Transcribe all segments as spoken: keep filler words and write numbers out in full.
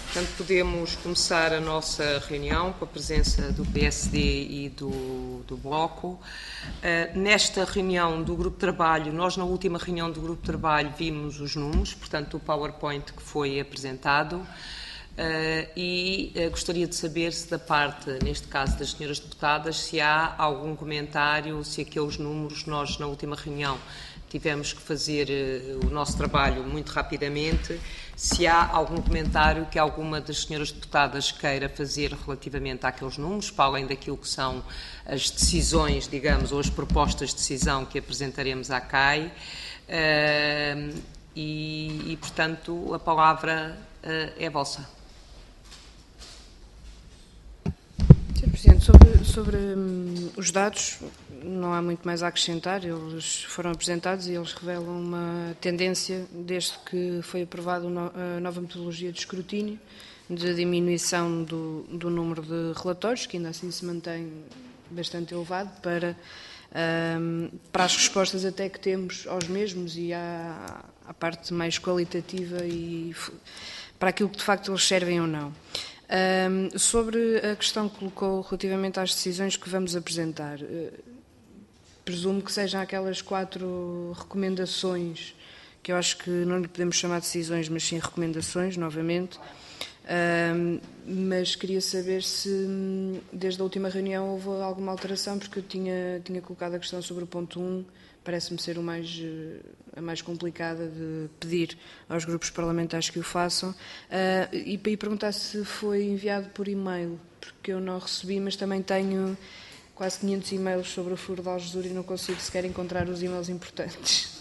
Portanto, podemos começar a nossa reunião com a presença do P S D e do, do Bloco. Uh, nesta reunião do Grupo de Trabalho, nós na última reunião do Grupo de Trabalho vimos os números, portanto, o PowerPoint que foi apresentado. Uh, e uh, gostaria de saber se da parte, neste caso das senhoras deputadas, se há algum comentário, se aqueles números nós na última reunião tivemos que fazer uh, o nosso trabalho muito rapidamente, se há algum comentário que alguma das senhoras deputadas queira fazer relativamente àqueles números, para além daquilo que são as decisões, digamos, ou as propostas de decisão que apresentaremos à C A I. Uh, e, e, portanto, a palavra uh, é vossa. senhor Presidente, sobre, sobre hum, os dados, não há muito mais a acrescentar. Eles foram apresentados e eles revelam uma tendência, desde que foi aprovada a nova metodologia de escrutínio, de diminuição do, do número de relatórios, que ainda assim se mantém bastante elevado, para, hum, para as respostas até que temos aos mesmos e à, à parte mais qualitativa e para aquilo que de facto eles servem ou não. Um, sobre a questão que colocou relativamente às decisões que vamos apresentar, uh, presumo que sejam aquelas quatro recomendações, que eu acho que não lhe podemos chamar de decisões, mas sim recomendações, novamente, um, mas queria saber se desde a última reunião houve alguma alteração, porque eu tinha, tinha colocado a questão sobre o ponto um, parece-me ser o mais, a mais complicada de pedir aos grupos parlamentares que o façam, uh, e para ir perguntar se foi enviado por e-mail, porque eu não recebi, mas também tenho quase quinhentos e-mails sobre o furo de Algesur e não consigo sequer encontrar os e-mails importantes.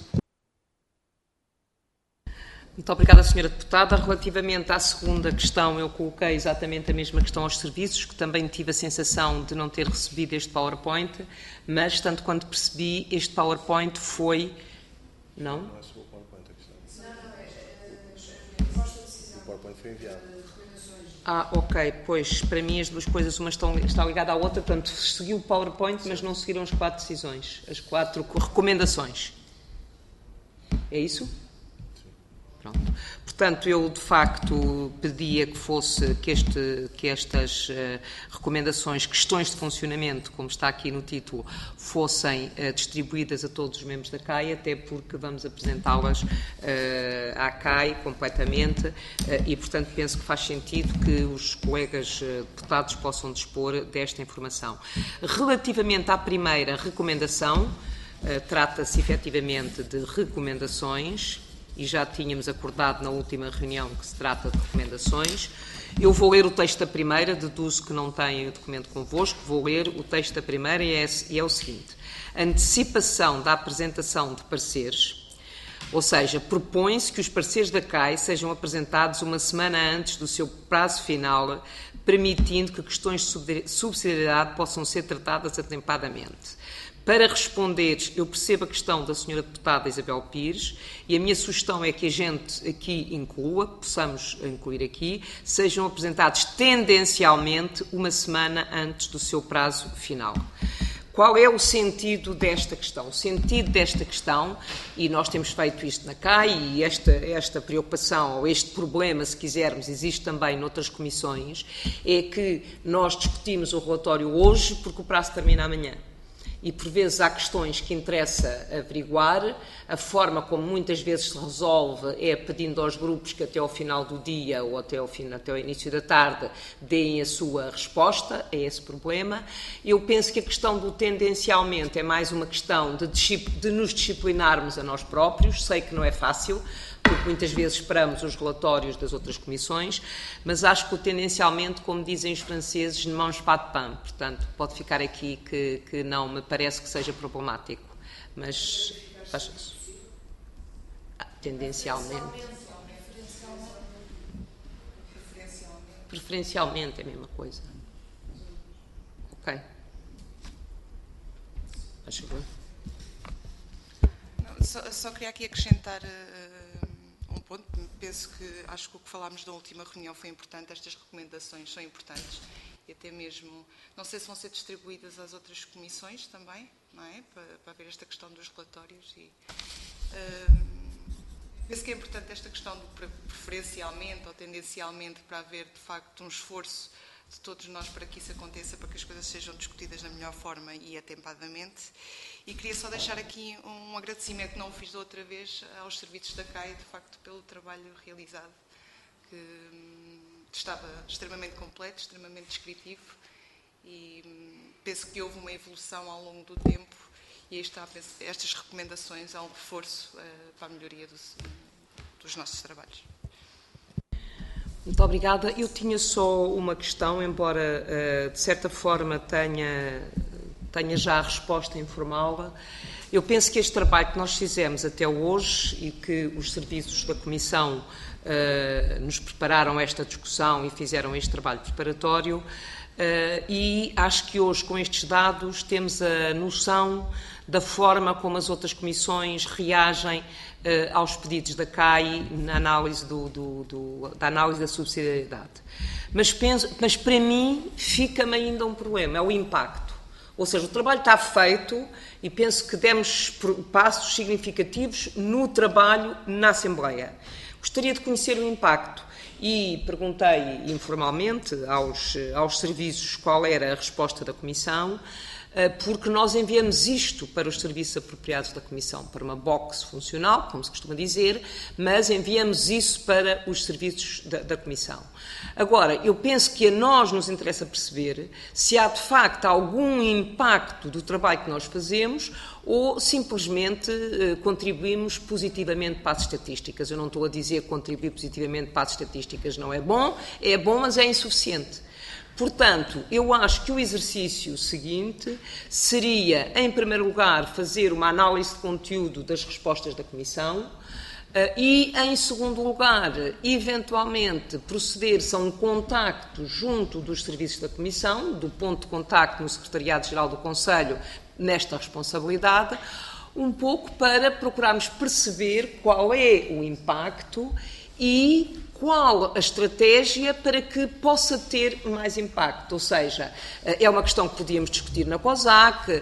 Muito obrigada, senhora Deputada. Relativamente à segunda questão, eu coloquei exatamente a mesma questão aos serviços, que também tive a sensação de não ter recebido este PowerPoint, mas, tanto quanto percebi, este PowerPoint foi... Não? Não é sobre o PowerPoint a questão. Não, não, é a proposta de decisão. O PowerPoint foi enviado. Ah, ok. Pois, para mim, as duas coisas, uma estão, está ligada à outra, portanto, seguiu o PowerPoint, mas não seguiram as quatro decisões, as quatro recomendações. É isso? Pronto. Portanto, eu de facto pedia que fosse que, este, que estas uh, recomendações, questões de funcionamento, como está aqui no título, fossem uh, distribuídas a todos os membros da C A I, até porque vamos apresentá-las uh, à C A I completamente uh, e, portanto, penso que faz sentido que os colegas uh, deputados possam dispor desta informação. Relativamente à primeira recomendação, uh, trata-se efetivamente de recomendações, e já tínhamos acordado na última reunião que se trata de recomendações. Eu vou ler o texto da primeira, deduzo que não têm o documento convosco, vou ler o texto da primeira e é, e é o seguinte. Antecipação da apresentação de pareceres, ou seja, propõe-se que os pareceres da C A I sejam apresentados uma semana antes do seu prazo final, permitindo que questões de subsidiariedade possam ser tratadas atempadamente. Para responder, eu percebo a questão da senhora deputada Isabel Pires e a minha sugestão é que a gente aqui inclua, possamos incluir aqui, sejam apresentados tendencialmente uma semana antes do seu prazo final. Qual é o sentido desta questão? O sentido desta questão, e nós temos feito isto na C A I, e esta, esta preocupação, ou este problema, se quisermos, existe também noutras comissões, é que nós discutimos o relatório hoje porque o prazo termina amanhã. E, por vezes, há questões que interessa averiguar. A forma como muitas vezes se resolve é pedindo aos grupos que até ao final do dia ou até ao, fim, até ao início da tarde deem a sua resposta a esse problema. Eu penso que a questão do tendencialmente é mais uma questão de, de nos disciplinarmos a nós próprios. Sei que não é fácil, porque muitas vezes esperamos os relatórios das outras comissões, mas acho que o tendencialmente, como dizem os franceses, ne mange pas de pain. Portanto, pode ficar aqui que, que não me parece que seja problemático. Mas, ah, tendencialmente. Preferencialmente é a mesma coisa. Ok. Faz favor. Só, só queria aqui acrescentar uh, um ponto. Penso que, acho que o que falámos na última reunião foi importante. Estas recomendações são importantes e até mesmo, não sei se vão ser distribuídas às outras comissões também, não é? Para, para ver esta questão dos relatórios e... Uh, Penso que é importante esta questão do preferencialmente ou tendencialmente para haver, de facto, um esforço de todos nós para que isso aconteça, para que as coisas sejam discutidas da melhor forma e atempadamente. E queria só deixar aqui um agradecimento, que não o fiz da outra vez, aos serviços da C A I, de facto, pelo trabalho realizado, que hum, estava extremamente completo, extremamente descritivo, e hum, penso que houve uma evolução ao longo do tempo, e aí está, penso, estas recomendações há um reforço uh, para a melhoria dos, dos nossos trabalhos. Muito obrigada. Eu tinha só uma questão, embora uh, de certa forma tenha, tenha já a resposta informal. Eu penso que este trabalho que nós fizemos até hoje e que os serviços da Comissão uh, nos prepararam esta discussão e fizeram este trabalho preparatório, uh, e acho que hoje, com estes dados, temos a noção da forma como as outras comissões reagem Uh, aos pedidos da C A I na análise, do, do, do, da, análise da subsidiariedade. Mas, penso, mas para mim fica-me ainda um problema, é o impacto. Ou seja, o trabalho está feito e penso que demos passos significativos no trabalho na Assembleia. Gostaria de conhecer o impacto e perguntei informalmente aos, aos serviços qual era a resposta da Comissão, porque nós enviamos isto para os serviços apropriados da Comissão, para uma box funcional, como se costuma dizer, mas enviamos isso para os serviços da, da Comissão. Agora, eu penso que a nós nos interessa perceber se há de facto algum impacto do trabalho que nós fazemos ou simplesmente eh, contribuímos positivamente para as estatísticas. Eu não estou a dizer que contribuir positivamente para as estatísticas não é bom, é bom, mas é insuficiente. Portanto, eu acho que o exercício seguinte seria, em primeiro lugar, fazer uma análise de conteúdo das respostas da Comissão e, em segundo lugar, eventualmente proceder-se a um contacto junto dos serviços da Comissão, do ponto de contacto no Secretariado-Geral do Conselho, nesta responsabilidade, um pouco para procurarmos perceber qual é o impacto e qual a estratégia para que possa ter mais impacto. Ou seja, é uma questão que podíamos discutir na COSAC,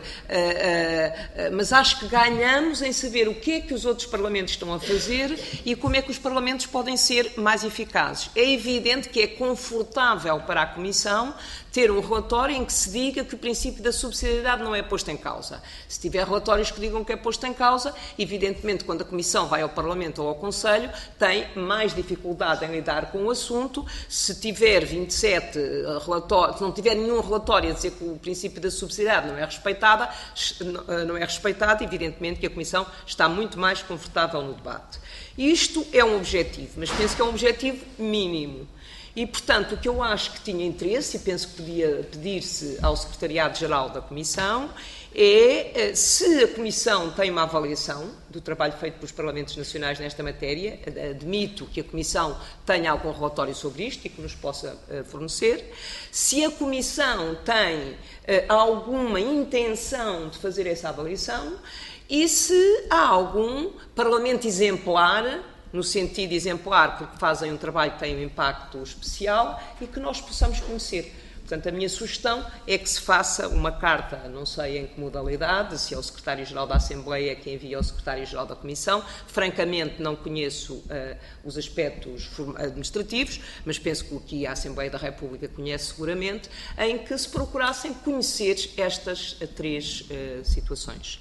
mas acho que ganhamos em saber o que é que os outros parlamentos estão a fazer e como é que os parlamentos podem ser mais eficazes. É evidente que é confortável para a Comissão ter um relatório em que se diga que o princípio da subsidiariedade não é posto em causa. Se tiver relatórios que digam que é posto em causa, evidentemente, quando a Comissão vai ao Parlamento ou ao Conselho, tem mais dificuldade em lidar com o assunto. Se tiver vinte e sete relatórios, se não tiver nenhum relatório a dizer que o princípio da subsidiariedade não é respeitada, não é respeitado, evidentemente que a Comissão está muito mais confortável no debate. Isto é um objetivo, mas penso que é um objetivo mínimo. E, portanto, o que eu acho que tinha interesse, e penso que podia pedir-se ao Secretariado-Geral da Comissão, é se a Comissão tem uma avaliação do trabalho feito pelos Parlamentos Nacionais nesta matéria. Admito que a Comissão tenha algum relatório sobre isto e que nos possa fornecer. Se a Comissão tem alguma intenção de fazer essa avaliação e se há algum Parlamento exemplar, no sentido exemplar, porque fazem um trabalho que tem um impacto especial e que nós possamos conhecer. Portanto, a minha sugestão é que se faça uma carta, não sei em que modalidade, se é o Secretário-Geral da Assembleia que envia ao Secretário-Geral da Comissão. Francamente, não conheço uh, os aspectos administrativos, mas penso que aqui a Assembleia da República conhece seguramente, em que se procurassem conhecer estas uh, três uh, situações.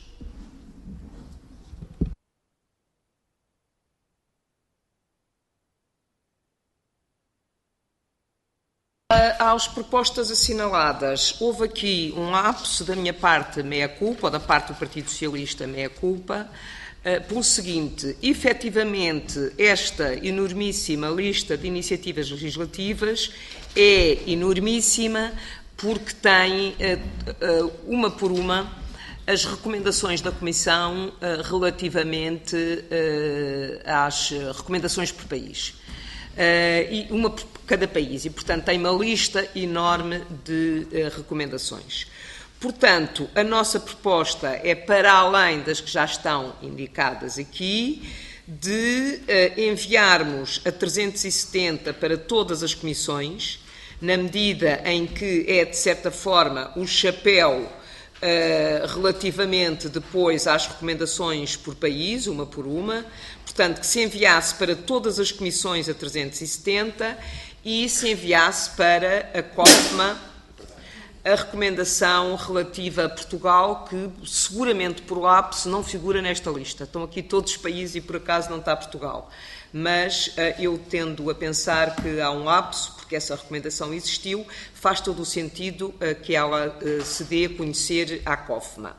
Às propostas assinaladas, houve aqui um lapso da minha parte, meia-culpa, ou da parte do Partido Socialista, meia-culpa, pelo seguinte: efetivamente, esta enormíssima lista de iniciativas legislativas é enormíssima porque tem, uma por uma, as recomendações da Comissão relativamente às recomendações por país. Uh, e uma por cada país, e, portanto, tem uma lista enorme de uh, recomendações. Portanto, a nossa proposta é, para além das que já estão indicadas aqui, de uh, enviarmos a trezentos e setenta para todas as comissões, na medida em que é, de certa forma, o chapéu Uh, relativamente depois às recomendações por país, uma por uma, portanto, que se enviasse para todas as comissões a trezentos e setenta e se enviasse para a COFMA a recomendação relativa a Portugal, que seguramente por lápis não figura nesta lista. Estão aqui todos os países e por acaso não está Portugal. Mas uh, eu tendo a pensar que há um lapso, porque essa recomendação existiu, faz todo o sentido uh, que ela uh, se dê a conhecer à COFMA.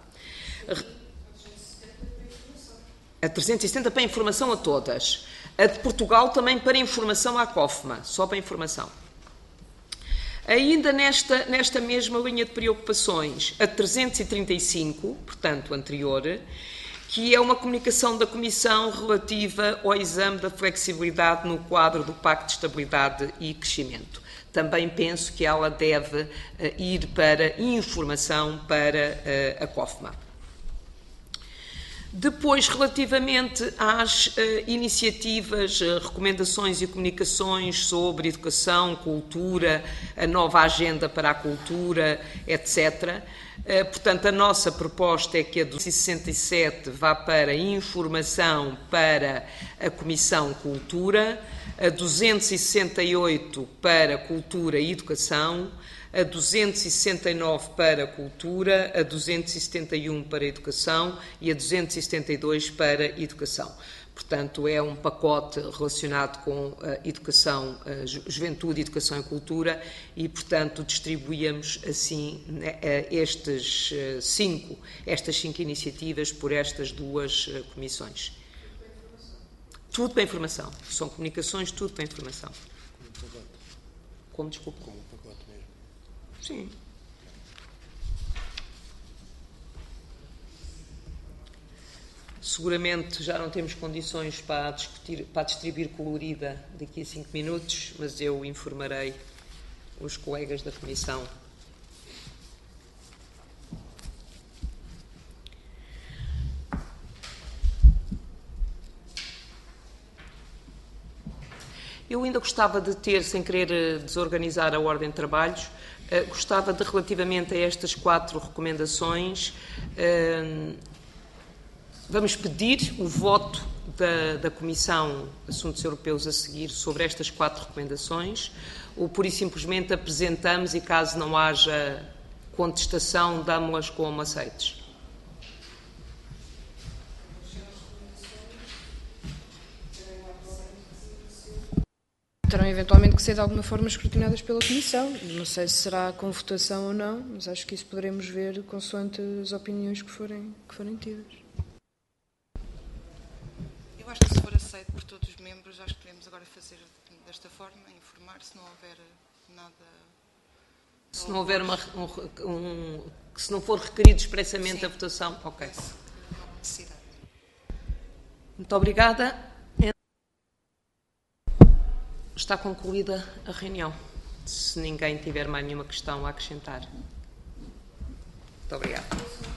A trezentos e setenta para informação a todas. A de Portugal também para informação à COFMA, só para informação. Ainda nesta, nesta mesma linha de preocupações, a trezentos e trinta e cinco, portanto anterior, que é uma comunicação da Comissão relativa ao exame da flexibilidade no quadro do Pacto de Estabilidade e Crescimento. Também penso que ela deve uh, ir para informação para uh, a COFMA. Depois, relativamente às uh, iniciativas, uh, recomendações e comunicações sobre educação, cultura, a nova agenda para a cultura, etcétera, uh, portanto, a nossa proposta é que a duzentos e sessenta e sete vá para informação para a Comissão Cultura, a duzentos e sessenta e oito para Cultura e Educação, a duzentos e sessenta e nove para a Cultura, a duzentos e setenta e um para a Educação e a duzentos e setenta e dois para a Educação. Portanto, é um pacote relacionado com a educação, a juventude, educação e cultura e, portanto, distribuíamos assim estes cinco, estas cinco iniciativas por estas duas comissões. Tudo para informação. São comunicações, tudo para informação. Como, desculpa? Como um pacote mesmo. Sim. Seguramente já não temos condições para, discutir, para distribuir colorida daqui a cinco minutos, mas eu informarei os colegas da Comissão. Eu ainda gostava de ter, sem querer desorganizar a ordem de trabalhos, uh, gostava de, relativamente a estas quatro recomendações, uh, vamos pedir o voto da, da Comissão de Assuntos Europeus a seguir sobre estas quatro recomendações, ou pura e simplesmente apresentamos e, caso não haja contestação, damos-las como aceites. Terão eventualmente que ser de alguma forma escrutinadas pela Comissão. Não sei se será com votação ou não, mas acho que isso poderemos ver consoante as opiniões que forem, que forem tidas. Eu acho que se for aceito por todos os membros, acho que podemos agora fazer desta forma, informar, se não houver nada... Se não houver uma... Um, um, se não for requerido expressamente Sim. a votação, ok. Muito obrigada. Está concluída a reunião. Se ninguém tiver mais nenhuma questão a acrescentar. Muito obrigada.